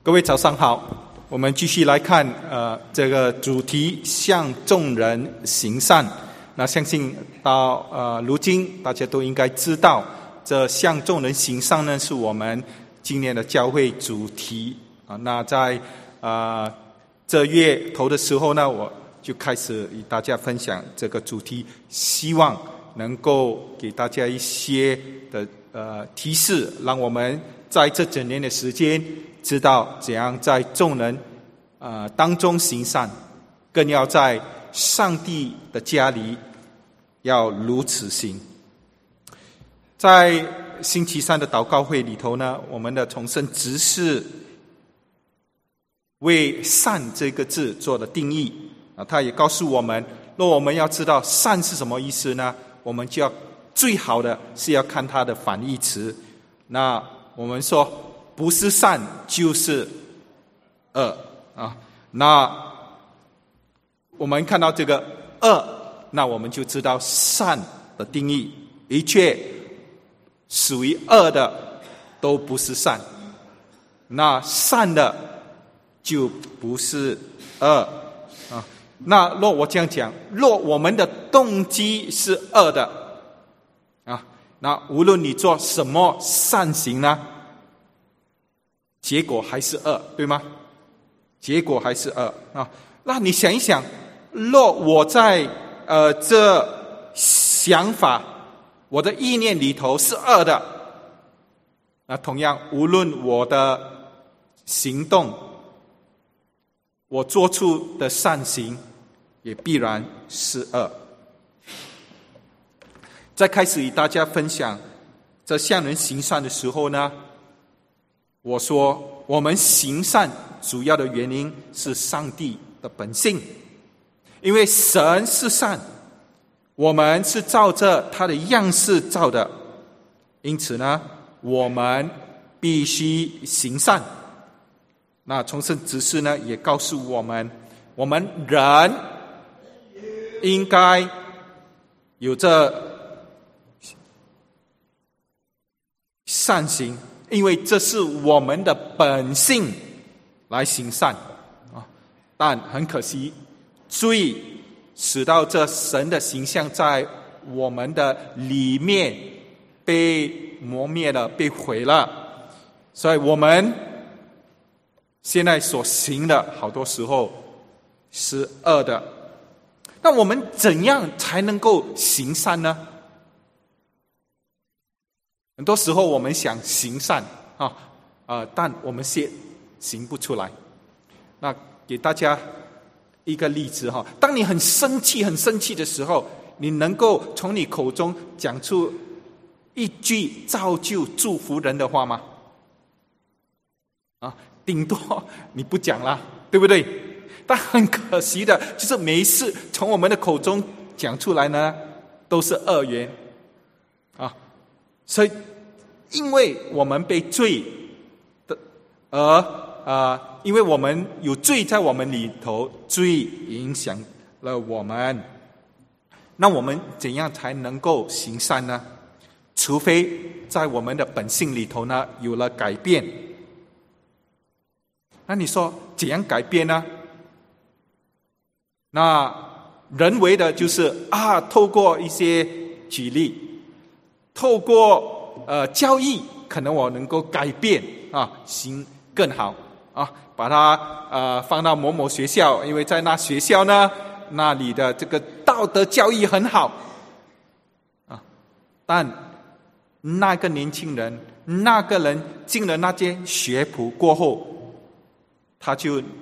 各位早上好，我们继续来看这个主题向众人行善。那相信到如今大家都应该知道，这向众人行善呢是我们今年的教会主题啊。那在这月头的时候呢，我就开始与大家分享这个主题，希望能够给大家一些的提示，让我们在这整年的时间知道怎样在众人当中行善，更要在上帝的家里要如此行。在星期三的祷告会里头呢，我们的重生执事为善这个字做了定义啊，他也告诉我们，若我们要知道善是什么意思呢，我们就要最好的是要看它的反义词。那我们说不是善就是恶啊。那我们看到这个恶，那我们就知道善的定义，一切属于恶的都不是善，那善的就不是恶啊。那若我这样讲，若我们的动机是恶的啊，那无论你做什么善行呢，结果还是恶，对吗？结果还是恶啊。那你想一想，若我在这想法，我的意念里头是恶的，那同样，无论我的行动，我做出的善行，也必然是恶。在开始与大家分享这向人行善的时候呢，我说我们行善主要的原因是上帝的本性，因为神是善，我们是照着他的样式造的，因此呢，我们必须行善。那重生执事呢也告诉我们，我们人应该有着善行，因为这是我们的本性来行善啊。但很可惜，罪使到这神的形象在我们的里面被磨灭了，被毁了，所以我们现在所行的好多时候是恶的。那我们怎样才能够行善呢？很多时候我们想行善但我们行不出来。那给大家一个例子哈，当你很生气的时候，你能够从你口中讲出一句造就祝福人的话吗？顶多你不讲啦，对不对？但很可惜的就是每一次从我们的口中讲出来呢，都是恶言啊。所以因为我们被罪的因为我们有罪在我们里头，罪影响了我们。那我们怎样才能够行善呢？除非在我们的本性里头呢有了改变。那你说怎样改变呢？那人为的就是透过一些举例，透过教义，可能我能够改变行更好把它放到某某学校，因为在那学校呢，那里的这个道德教育很好但那个年轻人，那个人进了那间学府过后，他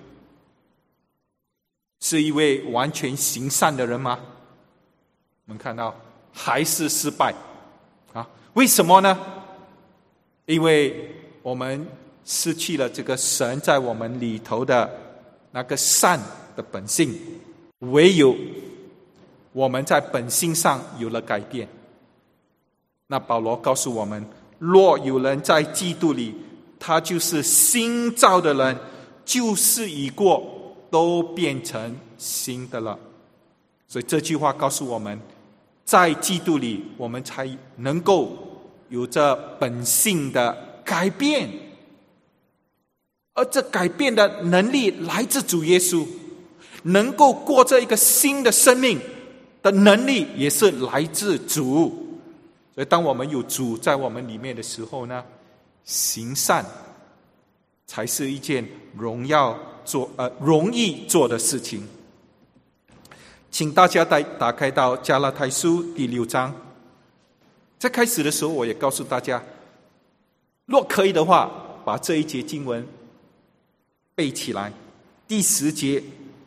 就是一位完全行善的人吗？我们看到还是失败为什么呢？因为我们失去了这个神在我们里头的那个善的本性，唯有我们在本性上有了改变。那保罗告诉我们，若有人在基督里，他就是新造的人，旧事已过，都变成新的了。所以这句话告诉我们，在基督里我们才能够有着本性的改变。 而这改变的能力来自主耶稣，能够过这一个新的生命的能力也是来自主。所以当我们有主在我们里面的时候呢，行善才是一件容易做的事情。请大家打开到加拉太书第6章。在开始的时候我也告诉大家，若可以的话，把这一节经文背起来。第10节，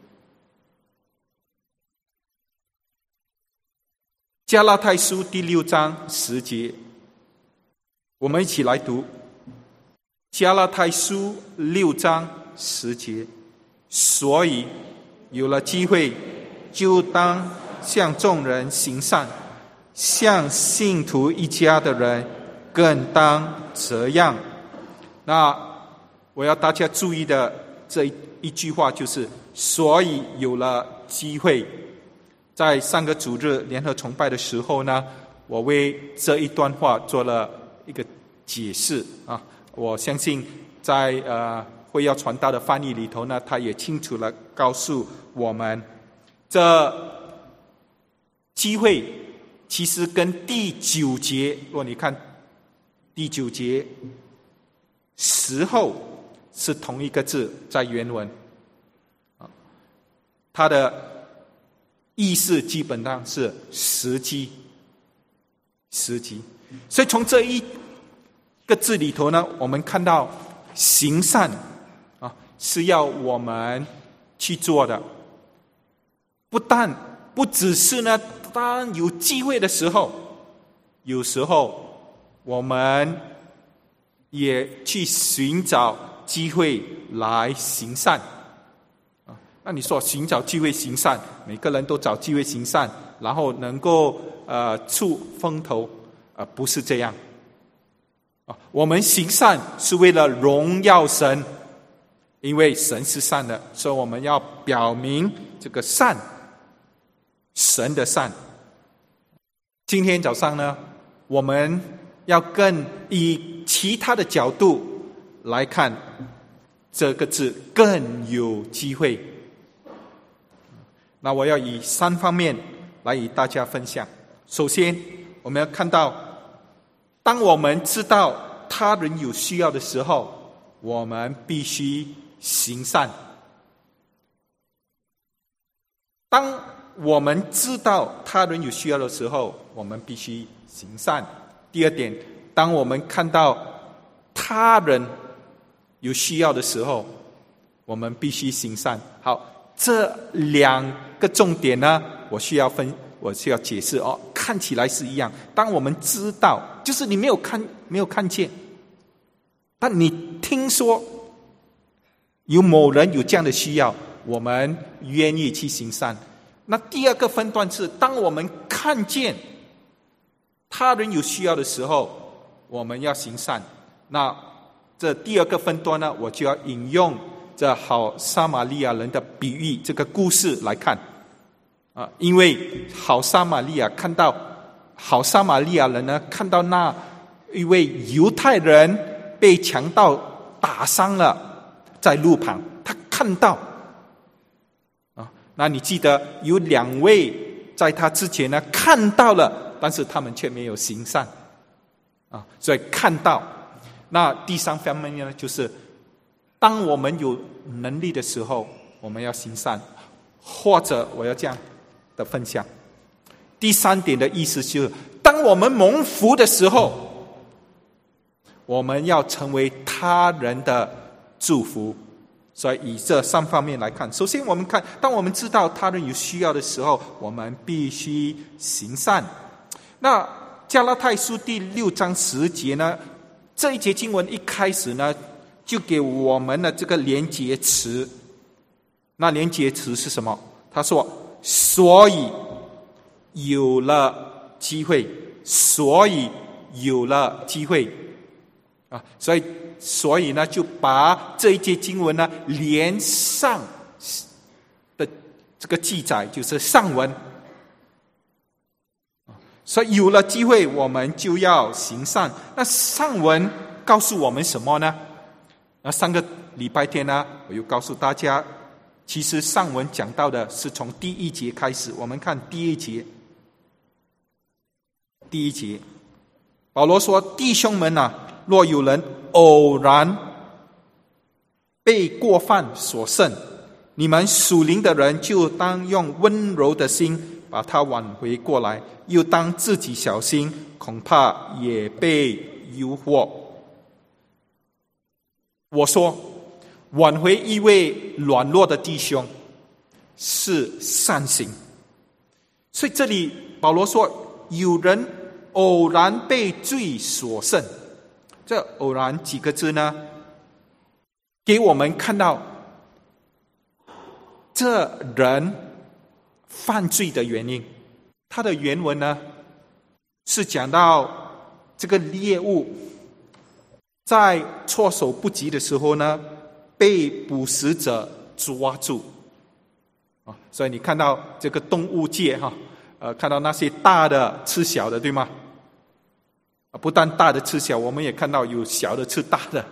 加拉太书第6章10节，我们一起来读。加拉太书6章10节，所以有了机会，就当向众人行善，向信徒一家的人更当这样。那我要大家注意的这一句话就是，所以有了机会。在上个主日联合崇拜的时候呢，我为这一段话做了一个解释啊。我相信在会要传道的翻译里头呢，他也清楚地告诉我们，这机会其实跟第9节，如果你看第9节，时候是同一个字，在原文，它的意思基本上是时机。所以从这一个字里头呢，我们看到行善是要我们去做的，不只是呢，当有机会的时候，有时候我们也去寻找机会来行善。那你说寻找机会行善，每个人都找机会行善，然后能够出风头，不是这样。我们行善是为了荣耀神，因为神是善的，所以我们要表明这个善，神的善。今天早上呢，我们要更以其他的角度来看这个字，更有机会。那我要以3方面来与大家分享。首先，我们要看到，当我们知道他人有需要的时候，我们必须行善。当我们知道他人有需要的时候，我们必须行善。第二点，当我们看到他人有需要的时候，我们必须行善。好，这2个重点呢，我需要解释哦。看起来是一样，当我们知道，就是你没有看见，但你听说有某人有这样的需要，我们愿意去行善。那第2个分段是，当我们看见他人有需要的时候，我们要行善。那这第2个分段呢，我就要引用这好撒玛利亚人的比喻这个故事来看因为好撒玛利亚人呢，看到那一位犹太人被强盗打伤了，在路旁，他看到那你记得有2位在他之前呢看到了，但是他们却没有行善所以看到。那第3方面呢，就是当我们有能力的时候，我们要行善。或者我要这样的分享，第3点的意思就是，当我们蒙福的时候，我们要成为他人的祝福。所以以这3方面来看，首先我们看，当我们知道他人有需要的时候，我们必须行善。那加拉太书第6章10节呢，这一节经文一开始呢，就给我们的这个连结词。那连结词是什么？他说，所以有了机会，所以有了机会所以呢，就把这一节经文呢连上的这个记载，就是上文。所以有了机会，我们就要行善。那上文告诉我们什么呢？那3个礼拜天呢，我又告诉大家，其实上文讲到的是从第1节开始。我们看第1节，第1节，保罗说：“弟兄们啊，若有人偶然被过犯所胜，你们属灵的人就当用温柔的心把他挽回过来，又当自己小心，恐怕也被诱惑。”我说，挽回一位软弱的弟兄是善行。所以这里保罗说，有人偶然被罪所胜，这偶然几个字呢，给我们看到这人犯罪的原因。他的原文呢，是讲到这个猎物在措手不及的时候呢，被捕食者抓住。所以你看到这个动物界看到那些大的吃小的，对吗？不但大的吃小，我们也看到有小的吃大的。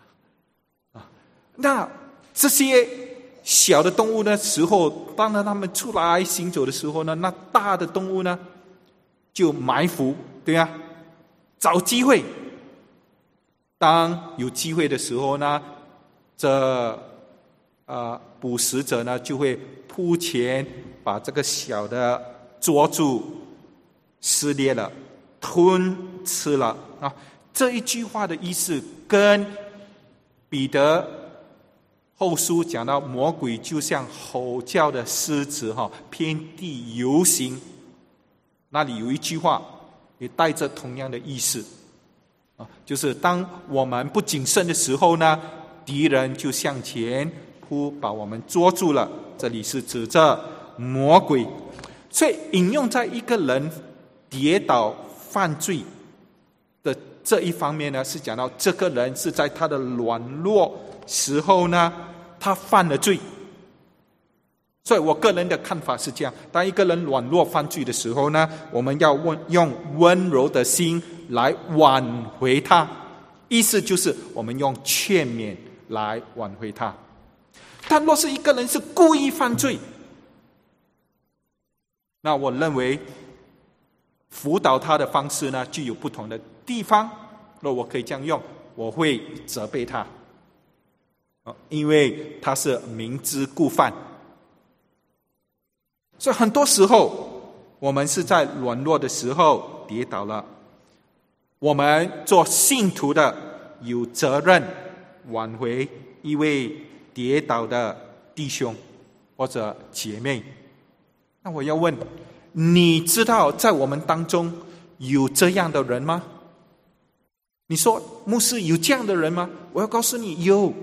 那这些小的动物的时候，当然他们出来行走的时候呢，那大的动物呢就埋伏，对啊，找机会。当有机会的时候呢，这捕食者呢就会扑前把这个小的捉住，撕裂了，吞吃了啊。这一句话的意思跟彼得后书讲到魔鬼就像吼叫的狮子遍地游行，那里有一句话也带着同样的意思，就是当我们不谨慎的时候呢，敌人就向前扑，把我们捉住了。这里是指着魔鬼。所以引用在一个人跌倒犯罪的这一方面呢，是讲到这个人是在他的软弱时候呢，他犯了罪。所以我个人的看法是这样，当一个人软弱犯罪的时候呢，我们要用温柔的心来挽回他，意思就是我们用劝勉来挽回他。但若是一个人是故意犯罪，那我认为辅导他的方式呢，具有不同的地方。若我可以这样用，我会责备他，因为他是明知故犯。所以很多时候我们是在软弱的时候跌倒了，我们做信徒的有责任挽回一位跌倒的弟兄或者姐妹。那我要问，你知道在我们当中有这样的人吗？你说牧师有这样的人吗？我要告诉你，有。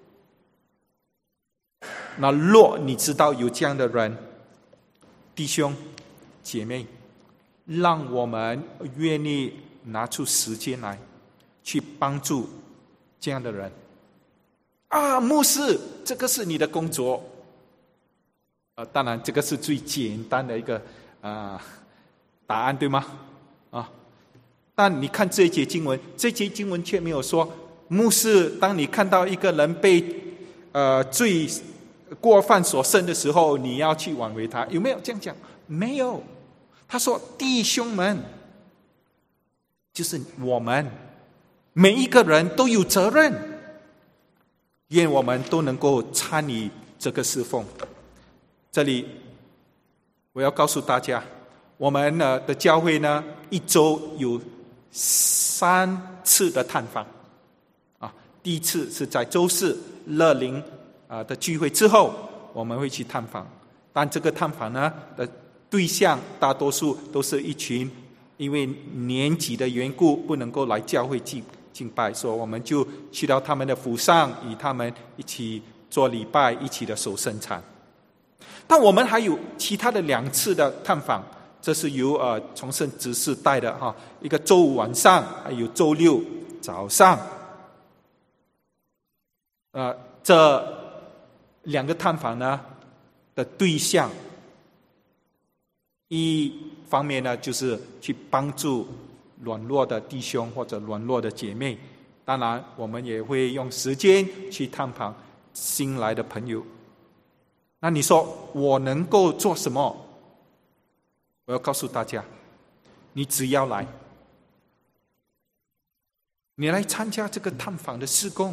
那若你知道有这样的人，弟兄姐妹，让我们愿意拿出时间来去帮助这样的人。牧师，这个是你的工作。当然这个是最简单的一个答案，对吗？但你看这一节经文，这节经文却没有说，牧师，当你看到一个人被罪过犯所胜的时候，你要去挽回他，有没有这样讲？没有。他说弟兄们，就是我们每一个人都有责任，愿我们都能够参与这个侍奉。这里我要告诉大家，我们的教会呢，一周有3次的探访。第一次是在周四乐龄的聚会之后，我们会去探访。但这个探访呢的对象大多数都是一群因为年纪的缘故不能够来教会敬拜，所以我们就去到他们的府上，与他们一起做礼拜，一起的守圣餐。但我们还有其他的2次的探访，这是由崇圣执事带的一个周五晚上，还有周六早上。这2个探访呢的对象，一方面呢就是去帮助软弱的弟兄或者软弱的姐妹， 当然我们也会用时间去探访新来的朋友。那你说我能够做什么？我要告诉大家，你只要来，你来参加这个探访的事工，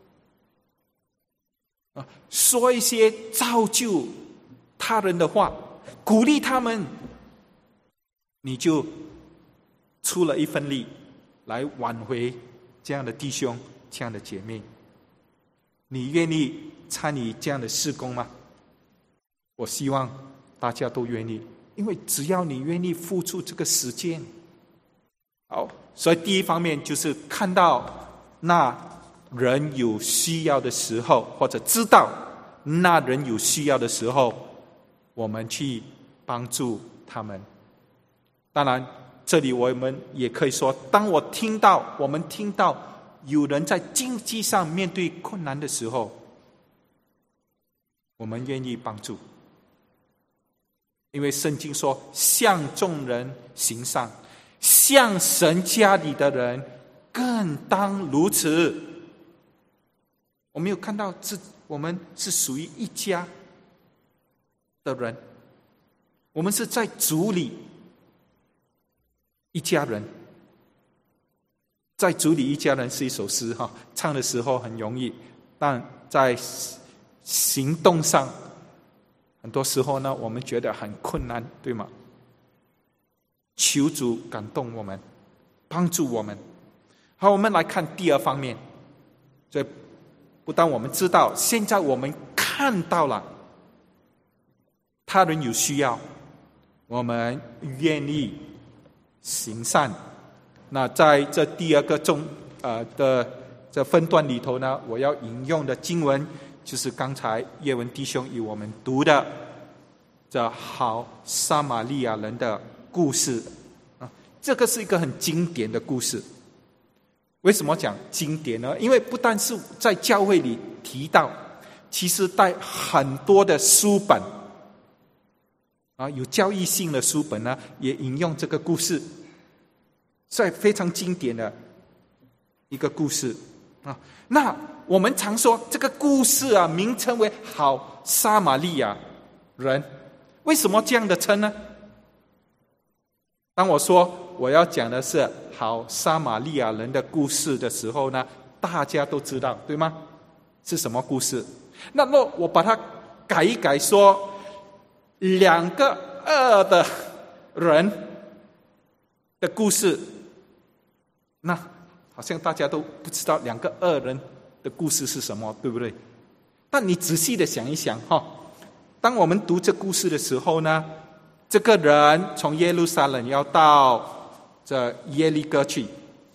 说一些造就他人的话，鼓励他们，你就出了一份力来挽回这样的弟兄，这样的姐妹。你愿意参与这样的事工吗？我希望大家都愿意，因为只要你愿意付出这个时间。好，所以第一方面就是看到那人有需要的时候，或者知道那人有需要的时候，我们去帮助他们。当然这里我们也可以说，当我们听到有人在经济上面对困难的时候，我们愿意帮助。因为圣经说，向众人行善，向神家里的人更当如此。我们有看到我们是属于一家的人，我们是在主里一家人。在主里一家人是一首诗，唱的时候很容易，但在行动上很多时候呢，我们觉得很困难，对吗？求主感动我们，帮助我们。好，我们来看第二方面。所以不但我们知道，现在我们看到了他人有需要，我们愿意行善。那在这第二个的这分段里头呢，我要引用的经文就是刚才叶文弟兄与我们读的这好撒玛利亚人的故事。这个是一个很经典的故事。为什么讲经典呢？因为不但是在教会里提到，其实在很多的书本有教义性的书本呢，也引用这个故事，所以非常经典的一个故事。那我们常说这个故事名称为好撒玛利亚人，为什么这样的称呢？当我说我要讲的是好撒玛利亚人的故事的时候呢，大家都知道，对吗？是什么故事？那么我把它改一改，说两个恶的人的故事，那好像大家都不知道两个恶人的故事是什么，对不对？但你仔细的想一想，当我们读这故事的时候呢，这个人从耶路撒冷要到这耶利哥去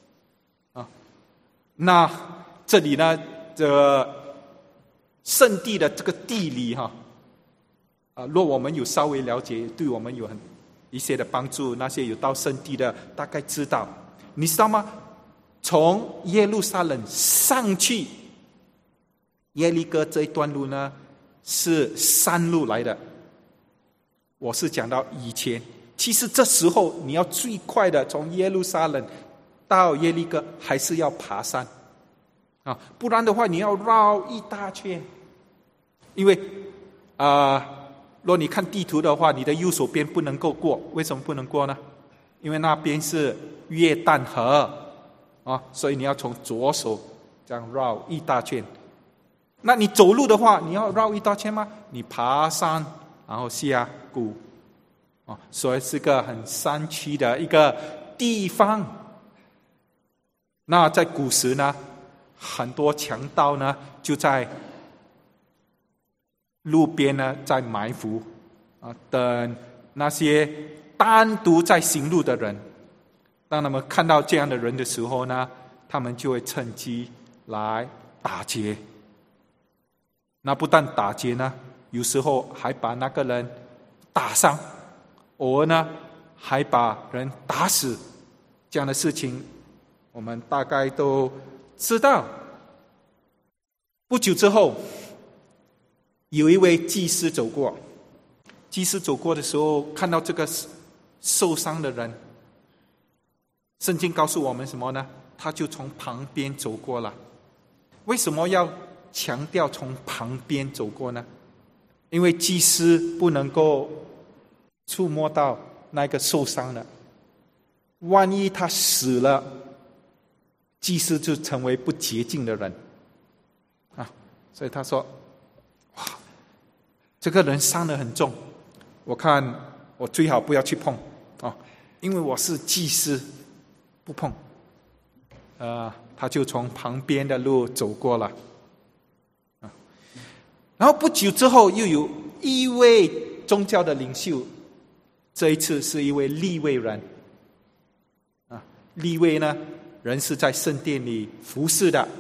那这里呢，这圣地的这个地理若我们有稍微了解，对我们有一些的帮助。那些有到圣地的大概知道，你知道吗？从耶路撒冷上去耶利哥这一段路呢，是山路来的。我是讲到以前，其实这时候你要最快的从耶路撒冷到耶利哥，还是要爬山不然的话你要绕一大圈。因为若你看地图的话，你的右手边不能够过。为什么不能过呢？因为那边是约旦河所以你要从左手这样绕一大圈。那你走路的话，你要绕一大圈吗？你爬山然后下谷所以是个很山区的一个地方。那在古时呢，很多强盗呢就在路边呢在埋伏等那些单独在行路的人。当他们看到这样的人的时候呢，他们就会趁机来打劫。那不但打劫呢，有时候还把那个人打伤，偶尔呢还把人打死。这样的事情我们大概都知道。不久之后，有一位祭司走过，祭司走过的时候看到这个受伤的人，圣经告诉我们什么呢？ 他就从旁边走过了。为什么要强调从旁边走过呢？因为祭司不能够触摸到那个受伤的，万一他死了，祭司就成为不洁净的人啊。所以他说：“哇，这个人伤得很重，我看我最好不要去碰啊，因为我是祭司，不碰。”他就从旁边的路走过了。然后不久之后，又有一位宗教的领袖，这一次是一位利未人。利未呢，人是在圣殿里服侍的。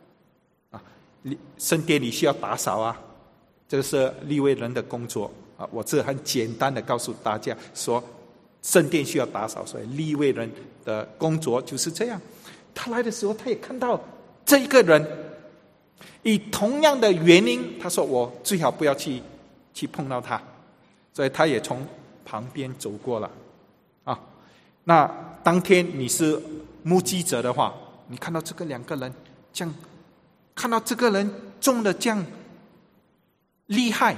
圣殿里需要打扫啊，这是利未人的工作啊。我这很简单的告诉大家说，圣殿需要打扫，所以利未人的工作就是这样。他来的时候，他也看到这一个人，以同样的原因，他说我最好不要去碰到他，所以他也从旁边走过了啊。那当天你是目击者的话，你看到这个两个人这样，看到这个人中的这样厉害，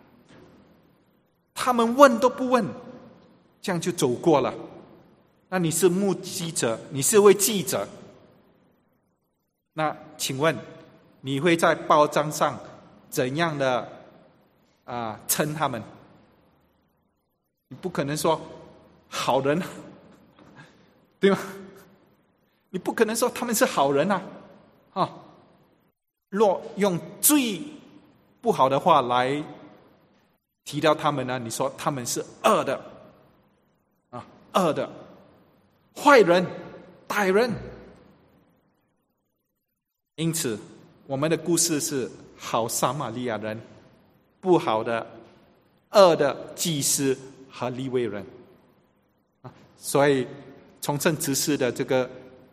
他们问都不问，这样就走过了。那你是目击者，你是位记者，那请问你会在报章上怎样的称他们？你不可能说好人，对吗？你不可能说他们是好人啊！若用最不好的话来提到他们呢，你说他们是恶的恶的坏人、歹人。因此，我们的故事是好撒玛利亚人、不好的、恶的祭司和利未人。所以，崇圣执事的这个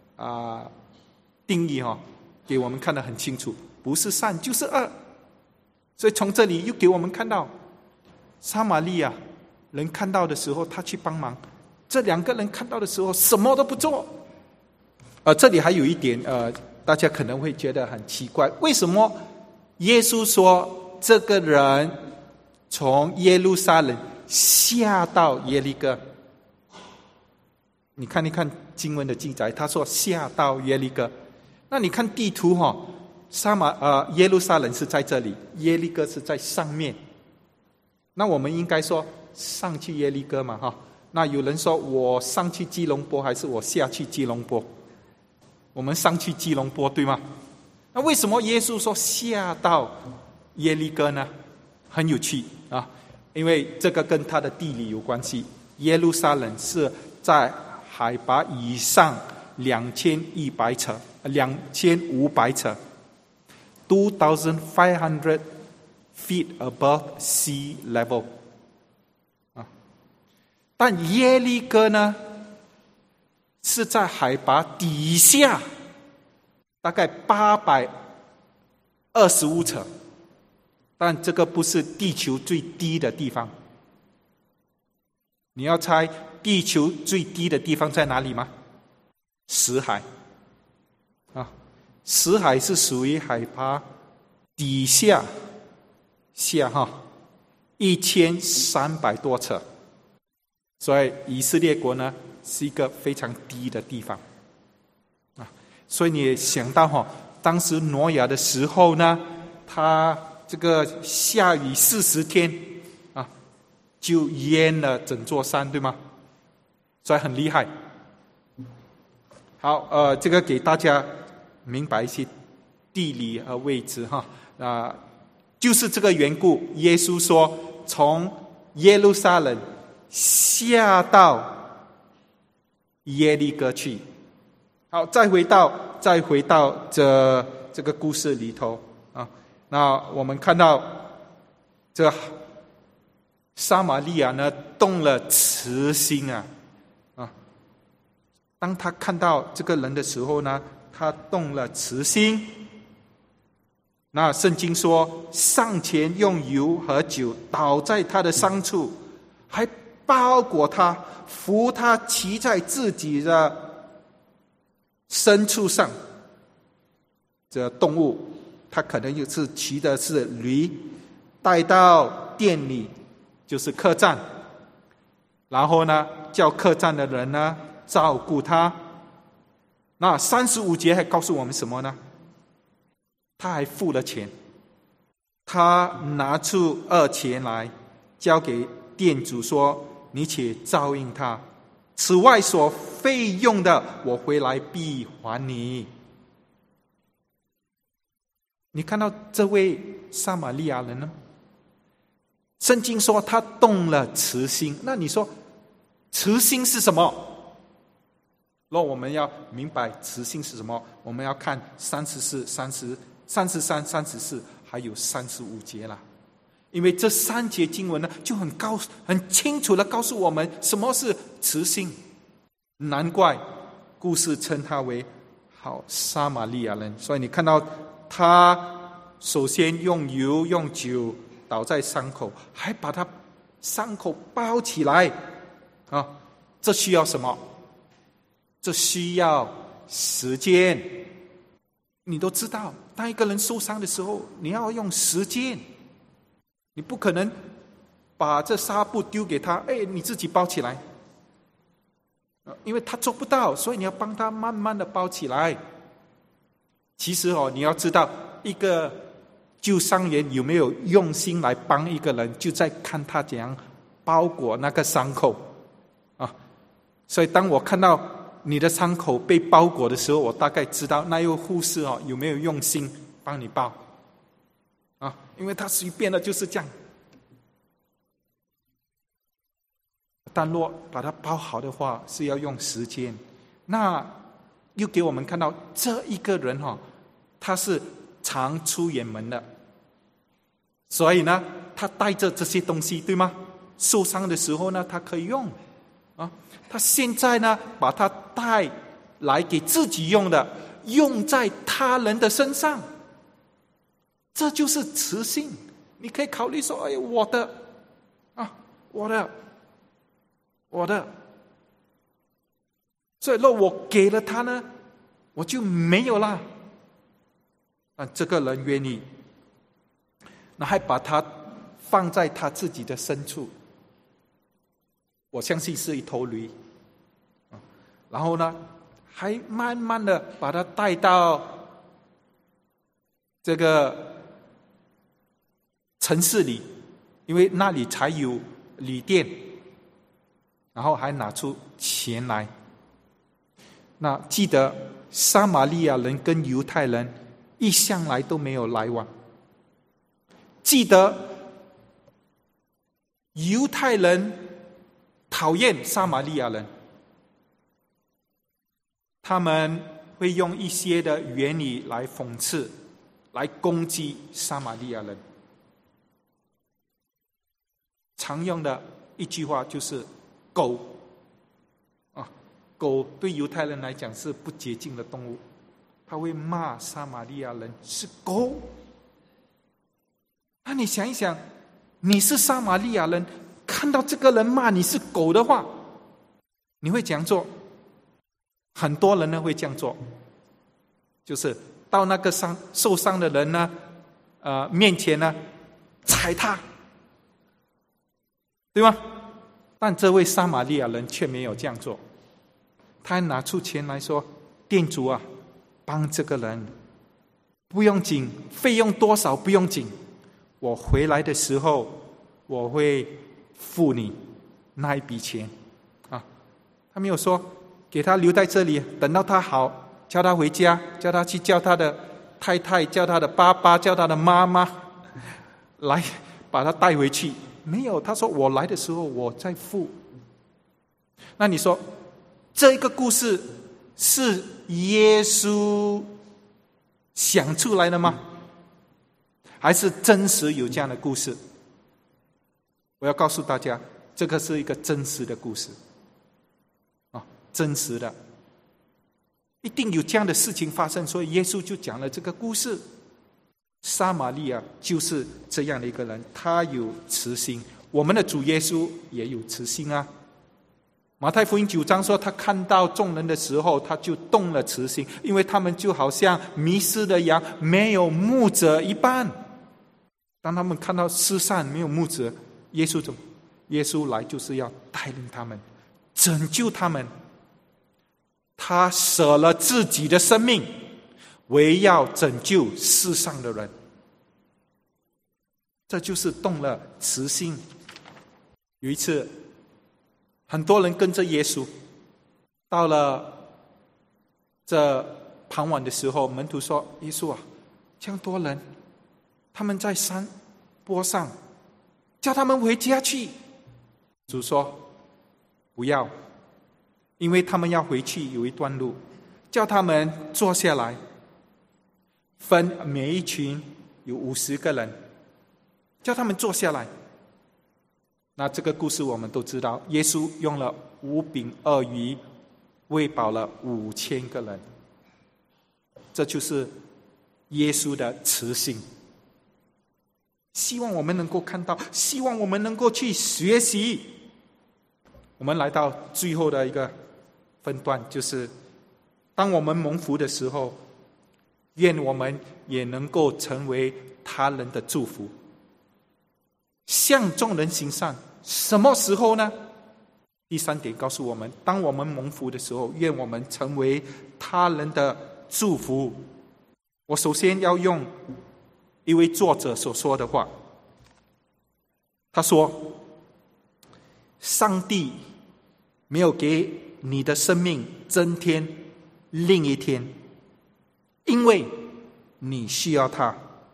定义给我们看得很清楚，不是善就是恶。所以从这里又给我们看到，撒玛利亚人看到的时候，他去帮忙；这两个人看到的时候，什么都不做。这里还有一点大家可能会觉得很奇怪，为什么耶稣说这个人从耶路撒冷下到耶利哥？你看一看经文的记载，他说下到耶利哥。那你看地图耶路撒冷是在这里，耶利哥是在上面。那我们应该说上去耶利哥嘛那有人说我上去基隆坡还是我下去基隆坡？我们上去基隆坡，对吗？那为什么耶稣说下到耶利哥呢？很有趣因为这个跟他的地理有关系。耶路撒冷是在海拔以上2500尺，2500 feet above sea level 但耶利哥呢是在海拔底下大概825尺，但这个不是地球最低的地方。你要猜地球最低的地方在哪里吗？死海死海是属于海拔底下1300多尺，所以以色列国呢是一个非常低的地方所以你也想到当时挪亚的时候呢，他这个下雨40天就淹了整座山，对吗？所以很厉害。好，这个给大家明白一些地理和位置就是这个缘故，耶稣说从耶路撒冷下到耶利哥去。好，再回到这个故事里头那我们看到这撒玛利亚呢动了慈心当他看到这个人的时候呢，他动了慈心。那圣经说，上前用油和酒倒在他的伤处，还包裹他，扶他骑在自己的牲畜上，这动物，他可能就是骑的是驴，带到店里，就是客栈，然后呢，叫客栈的人呢照顾他。那35节还告诉我们什么呢？他还付了钱，他拿出2钱来，交给店主说：“你且照应他，此外所费用的，我回来必还你。”你看到这位撒玛利亚人呢？圣经说他动了慈心。那你说慈心是什么？若我们要明白慈心是什么，我们要看34、33、34还有35节啦。因为这3节经文呢，就很清楚的告诉我们什么是慈心。难怪故事称他为好撒玛利亚人。所以你看到他首先用油用酒倒在伤口，还把他伤口包起来啊！这需要什么？这需要时间。你都知道，当一个人受伤的时候，你要用时间。你不可能把这纱布丢给他，你自己包起来，因为他做不到，所以你要帮他慢慢的包起来。其实你要知道，一个救伤员有没有用心来帮一个人，就在看他怎样包裹那个伤口啊。所以当我看到你的伤口被包裹的时候，我大概知道那位护士有没有用心帮你包啊，因为他随便的就是这样。但若把它包好的话，是要用时间。那又给我们看到这一个人他是常出远门的，所以呢，他带着这些东西，对吗？受伤的时候呢，他可以用啊。他现在呢，把它带来给自己用的，用在他人的身上，这就是慈心。你可以考虑说：“我的啊，我的。”所以若我给了他呢，我就没有了。但这个人愿意，那还把他放在他自己的深处，我相信是一头驴，然后呢，还慢慢的把他带到这个城市里，因为那里才有旅店，然后还拿出钱来。那记得撒玛利亚人跟犹太人一向来都没有来往。记得犹太人讨厌撒玛利亚人，他们会用一些的言语来讽刺，来攻击撒玛利亚人。常用的一句话就是狗啊，狗对犹太人来讲是不洁净的动物，他会骂撒玛利亚人是狗。那你想一想，你是撒玛利亚人，看到这个人骂你是狗的话，你会怎样做？很多人呢会这样做，就是到那个受伤的人呢面前呢踩他，对吗？但这位撒玛利亚人却没有这样做，他还拿出钱来说：“店主啊，帮这个人，不用紧，费用多少不用紧，我回来的时候我会付你那一笔钱啊。”他没有说给他留在这里，等到他好叫他回家，叫他去叫他的太太，叫他的爸爸，叫他的妈妈来把他带回去。没有，他说我来的时候我再付。那你说这一个故事是耶稣想出来的吗？还是真实有这样的故事？我要告诉大家，这个是一个真实的故事真实的，一定有这样的事情发生，所以耶稣就讲了这个故事。撒玛利亚就是这样的一个人，他有慈心。我们的主耶稣也有慈心啊。 马太福音9章说，他看到众人的时候，他就动了慈心，因为他们就好像迷失的羊，没有牧者一般。当他们看到世上没有牧者，耶稣来就是要带领他们，拯救他们。他舍了自己的生命，为要拯救世上的人。这就是动了慈心。有一次，很多人跟着耶稣，到了这傍晚的时候，门徒说：“耶稣啊，这样多人，他们在山坡上，叫他们回家去。”主说：“不要，因为他们要回去有一段路，叫他们坐下来，分每一群有50个人，叫他们坐下来。”那这个故事我们都知道，耶稣用了5饼2鱼喂饱了5000个人，这就是耶稣的慈心。希望我们能够看到，希望我们能够去学习。我们来到最后的一个分段，就是当我们蒙福的时候，愿我们也能够成为他人的祝福，向众人行善。什么时候呢？第3点告诉我们，当我们蒙福的时候，愿我们成为他人的祝福。我首先要用一位作者所说的话，他说：上帝没有给你的生命增添另一天，因为你需要他。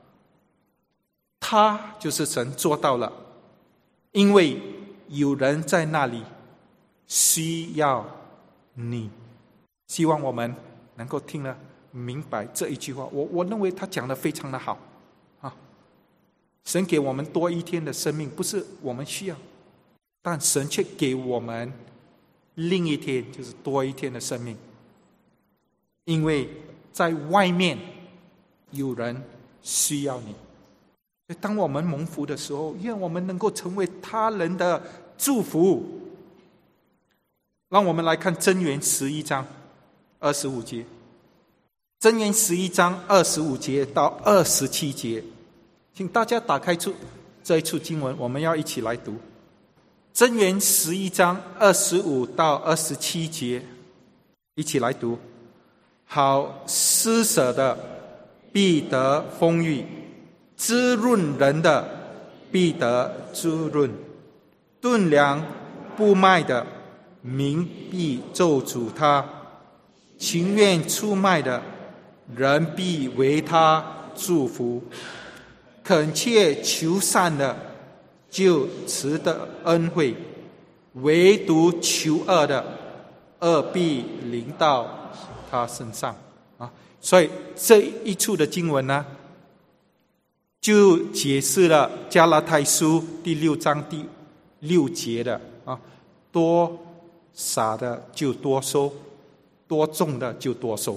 他就是神做到了，因为有人在那里需要你。希望我们能够听了明白这一句话。我认为他讲得非常的好啊！神给我们多一天的生命，不是我们需要，但神却给我们另一天，就是多一天的生命。因为在外面有人需要你。当我们蒙福的时候，愿我们能够成为他人的祝福。让我们来看箴言11章25节。箴言11章25节到27节，请大家打开这一处经文，我们要一起来读。箴言11章25到27节，一起来读。好施舍的必得丰裕，滋润人的必得滋润，炖粮不卖的民必咒诅他，情愿出卖的人必为他祝福，恳切求善的就赐得恩惠，唯独求恶的恶必临到他身上啊！所以这一处的经文呢，就解释了加拉太书第6章第6节的啊，多撒的就多收，多种的就多收。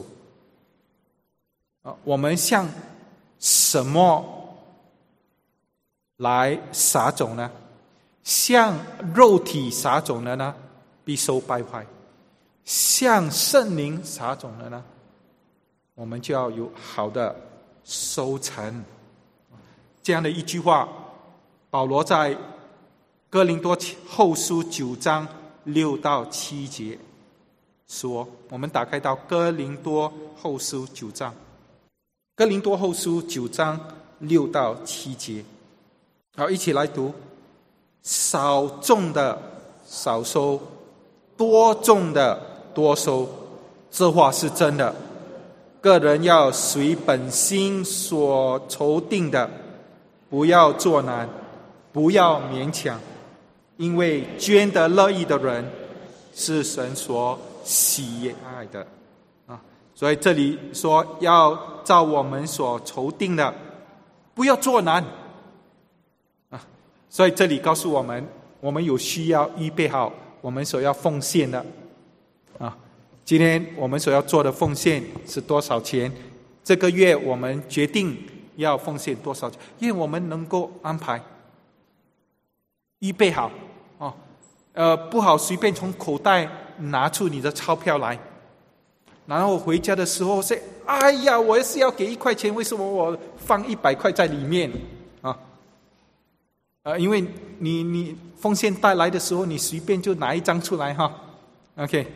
我们向什么来撒种呢？向肉体撒种的呢，必受败坏；向圣灵撒种的呢，我们就要有好的收成。这样的一句话，保罗在哥林多后书9章6到7节说。我们打开到哥林多后书9章，哥林多后书9章6到7节，好，一起来读。少种的少收，多种的多收，这话是真的。个人要随本心所筹定的，不要作难，不要勉强，因为捐得乐意的人是神所喜爱的啊。所以这里说要照我们所筹定的，不要作难啊。所以这里告诉我们，我们有需要预备好我们所要奉献的啊。今天我们所要做的奉献是多少钱？这个月我们决定要奉献多少钱？因为我们能够安排预备好不好随便从口袋拿出你的钞票来，然后回家的时候说：“哎呀，我是要给1块钱，为什么我放100块在里面啊？”因为你奉献带来的时候，你随便就拿一张出来哈。OK，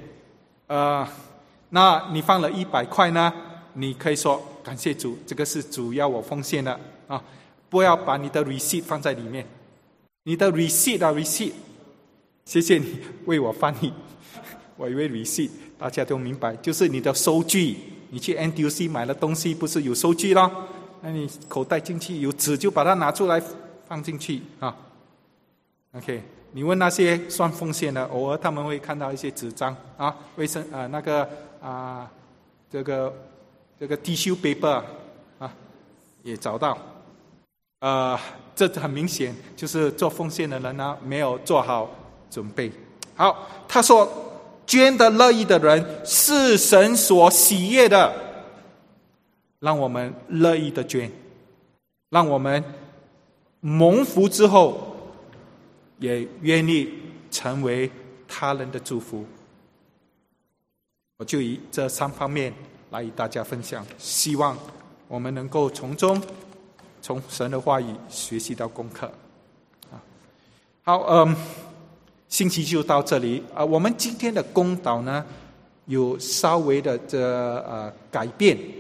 那你放了100块呢？你可以说感谢主，这个是主要我奉献的啊！不要把你的 receipt 放在里面，你的 receipt， 谢谢你为我翻译，我以为 receipt 大家都明白，就是你的收据。你去 NTUC 买了东西，不是有收据咯？那你口袋进去有纸，就把它拿出来放进去啊。OK， 你问那些算奉献的，偶尔他们会看到一些纸张啊，卫生这个 tissue paper 啊，也找到。这很明显就是做奉献的人呢，没有做好准备。好，他说捐得乐意的人是神所喜悦的，让我们乐意的捐，让我们蒙福之后也愿意成为他人的祝福。我就以这3方面来与大家分享，希望我们能够从神的话语学习到功课。好，信息就到这里。我们今天的公导呢，有稍微的改变